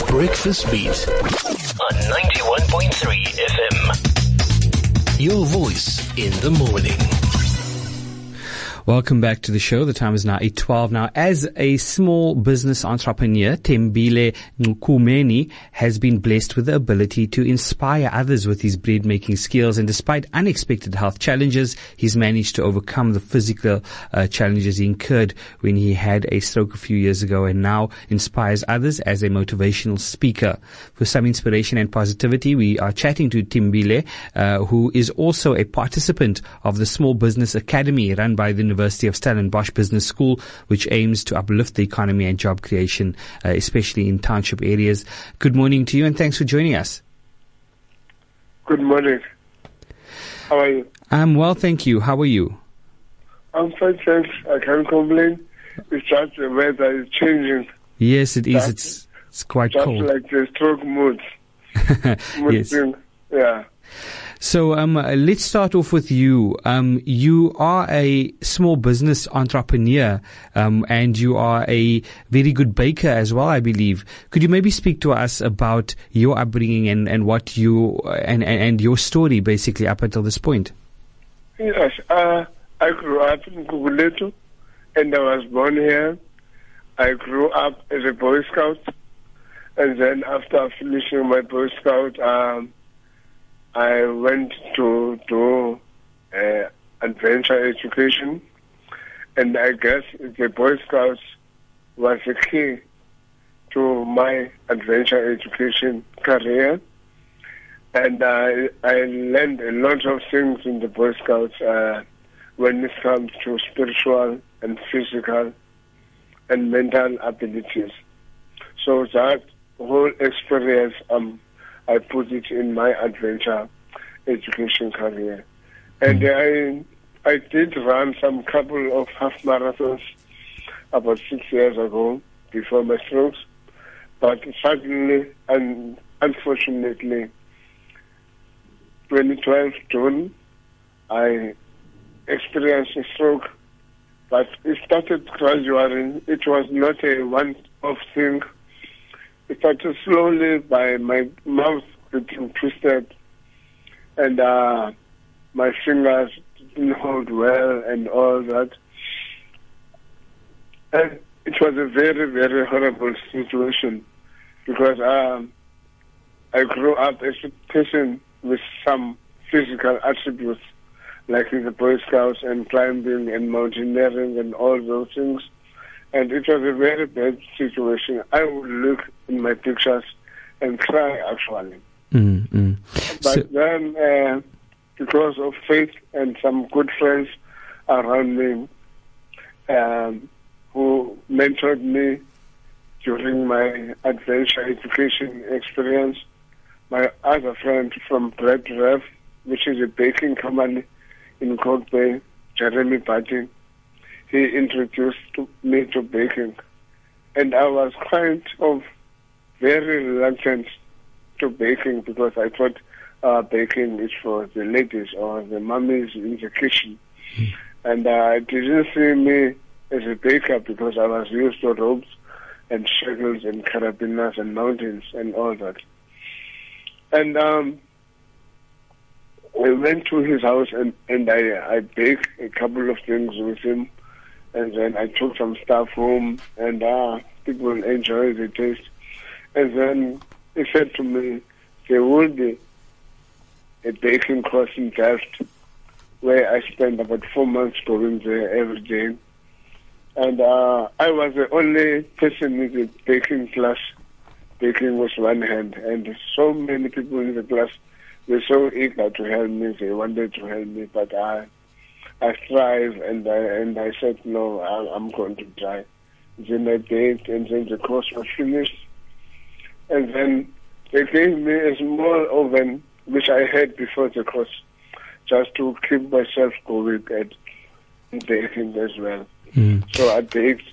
Breakfast Beat on 91.3 FM. Your voice in the morning. Welcome back to the show. The time is now 8:12 now. As a small business entrepreneur, Thembile Nkumeni has been blessed with the ability to inspire others with his bread making skills, and despite unexpected health challenges, he's managed to overcome the physical challenges he incurred when he had a stroke a few years ago, and now inspires others as a motivational speaker. For some inspiration and positivity, we are chatting to Thembile, who is also a participant of the Small Business Academy run by the University of Stellenbosch Business School, which aims to uplift the economy and job creation, especially in township areas. Good morning to you, and thanks for joining us. Good morning. How are you? I'm well, thank you. How are you? I'm fine, thanks. I can't complain. It's just the weather is changing. Yes, it is. It's quite just cold. Just like the stroke mood. Yes. Yeah. So let's start off with you. You are a small business entrepreneur, and you are a very good baker as well, I believe. Could you maybe speak to us about your upbringing and what you and your story basically up until this point? Yes, I grew up in Guguletu, and I was born here. I grew up as a Boy Scout, and then after finishing my Boy Scout, I went to do adventure education, and I guess the Boy Scouts was the key to my adventure education career. And I learned a lot of things in the Boy Scouts when it comes to spiritual and physical and mental abilities. So that whole experience, I put it in my adventure education career. And I did run some couple of half marathons about 6 years ago before my strokes. But suddenly and unfortunately, 2012 June, I experienced a stroke. But it started gradually. It was not a one-off thing. It started slowly by my mouth getting twisted, and my fingers didn't hold well and all that. And it was a very, very horrible situation because I grew up as a person with some physical attributes, like in the Boy Scouts and climbing and mountaineering and all those things. And it was a very bad situation. I would look in my pictures and cry, actually. But then, because of faith and some good friends around me who mentored me during my adventure education experience, my other friend from Bread Rev, which is a baking company in Cork Bay, Jeremy Batty, he introduced me to baking. And I was kind of very reluctant to baking because I thought baking is for the ladies or the mummies in the kitchen. And I didn't see me as a baker because I was used to ropes and shackles and carabinas and mountains and all that. And I went to his house and I baked a couple of things with him. And then I took some stuff home, and people enjoyed the taste. And then he said to me, there will be a baking course in Delft, where I spent about 4 months going there every day. And I was the only person in the baking class, baking with one hand. And so many people in the class were so eager to help me, they wanted to help me, but I strive, and I said, no, I'm going to try. Then I baked, and then the course was finished. And then they gave me a small oven, which I had before the course, just to keep myself going at baking as well. So I baked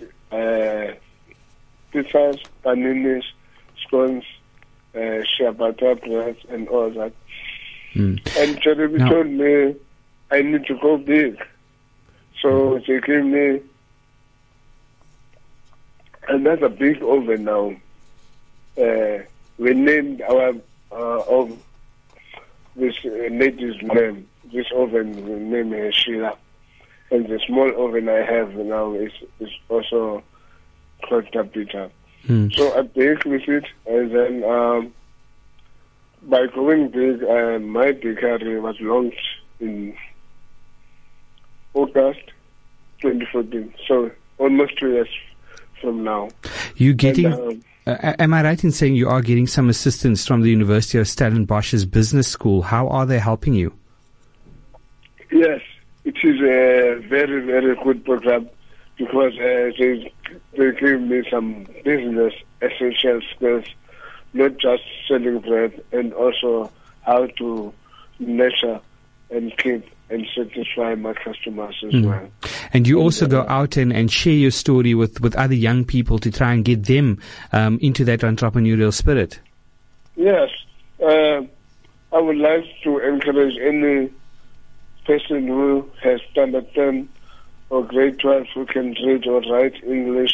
pizzas, paninis, scones, ciabatta bread, and all that. And Jeremy told me I need to go big. So they gave me another big oven now. we named our oven, this lady's name. This oven, we named her Sheila. And the small oven I have now is also called Tabitha. So I bake with it, and then by going big, my bakery was launched in August 2014. So almost 2 years from now. You getting? Am I right in saying you are getting some assistance from the University of Stellenbosch's business school? How are they helping you? Yes, it is a very, very good program because they give me some business essential skills, not just selling bread, and also how to nurture and keep and satisfy my customers as well. And you also go out and share your story with other young people to try and get them into that entrepreneurial spirit. Yes. I would like to encourage any person who has standard 10 or grade 12 who can read or write English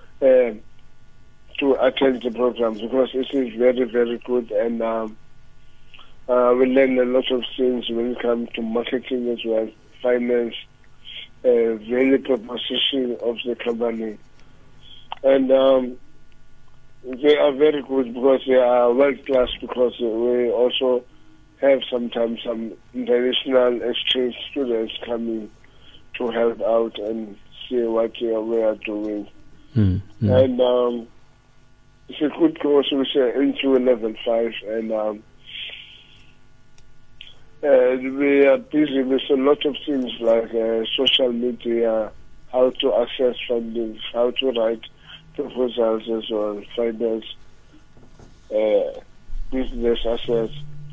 to attend the program because it is very, very good, and we learn a lot of things when it comes to marketing as well, finance, value proposition of the company. And they are very good because they are world class, because we also have sometimes some international exchange students coming to help out and see what we are doing. And it's a good course. We say into level 5, and we are busy with a lot of things like social media, how to access funding, how to write proposals as well, finance, business assets,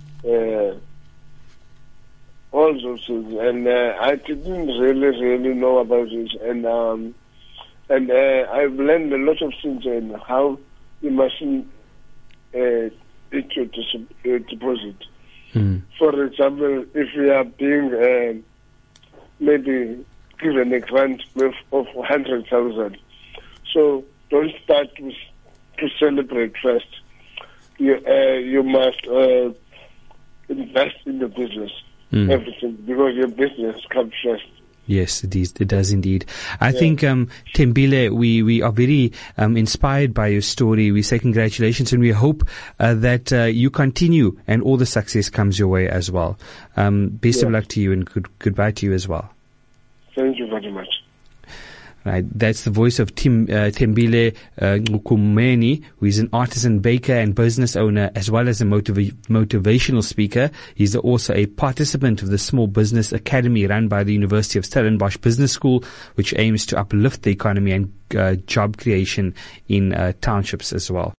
all those things. And I didn't really know about it. And I've learned a lot of things in how you mustn't eat your deposit. For example, if we are being maybe given a grant of 100,000, so don't start to celebrate first. You must invest in the business, everything, because your business comes first. Yes, it does indeed. I think, Thembile, we are very inspired by your story. We say congratulations, and we hope that you continue and all the success comes your way as well. Best of luck to you, and goodbye to you as well. Thank you very much. Right, that's the voice of Thembile Nkukumeni, who is an artisan baker and business owner, as well as a motivational speaker. He's also a participant of the Small Business Academy run by the University of Stellenbosch Business School, which aims to uplift the economy and job creation in townships as well.